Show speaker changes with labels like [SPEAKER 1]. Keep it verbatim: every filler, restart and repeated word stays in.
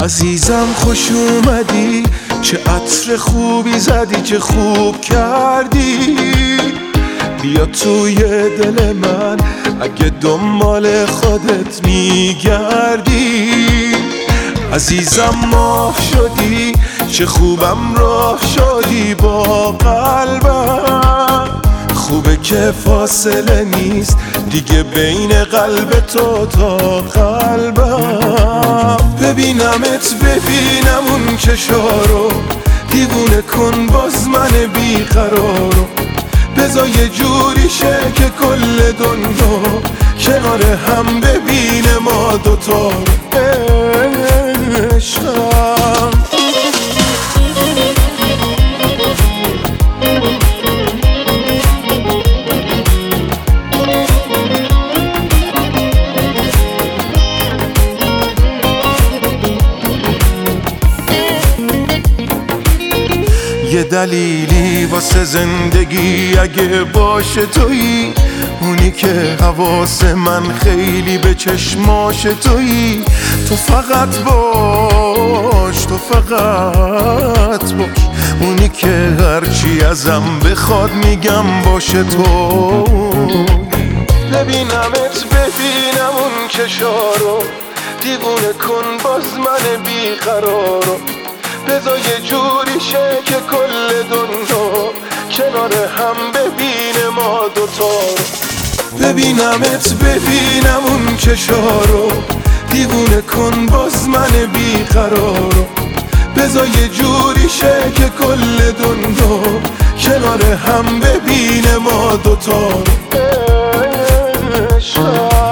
[SPEAKER 1] عزیزم خوش اومدی، چه عطر خوبی زدی، چه خوب کردی. بیا توی دل من اگه دنبال خودت میگردی. عزیزم ماه شدی، چه خوبم راه شدی با قلبم. خوبه که فاصله نیست دیگه بین قلب تو تا قلبم. ببینمت ببینم اون چشارو، دیوونه کن باز من بیقرارو. بذار یه جوری شه که کل دنیا کنار هم ببینه ما دوتا عشقم. یه دلیلی واسه زندگی اگه باشه تویی، اونی که حواس من خیلی به چشماش تویی. تو فقط باش، تو فقط باش، اونی که هرچی ازم بخواد میگم باشه تو. ببینمت ببینم اون چشارو، دیوونه کن باز من بیقرارو. بذار یه جوری شه که کل دنیا کنار هم ببینه ما دوتا. ببینمت ببینم اون چشارو، دیوونه کن باز من بیقرارو. بذار یه جوری شه که کل دنیا کنار هم ببینه ما دوتا. عشقم.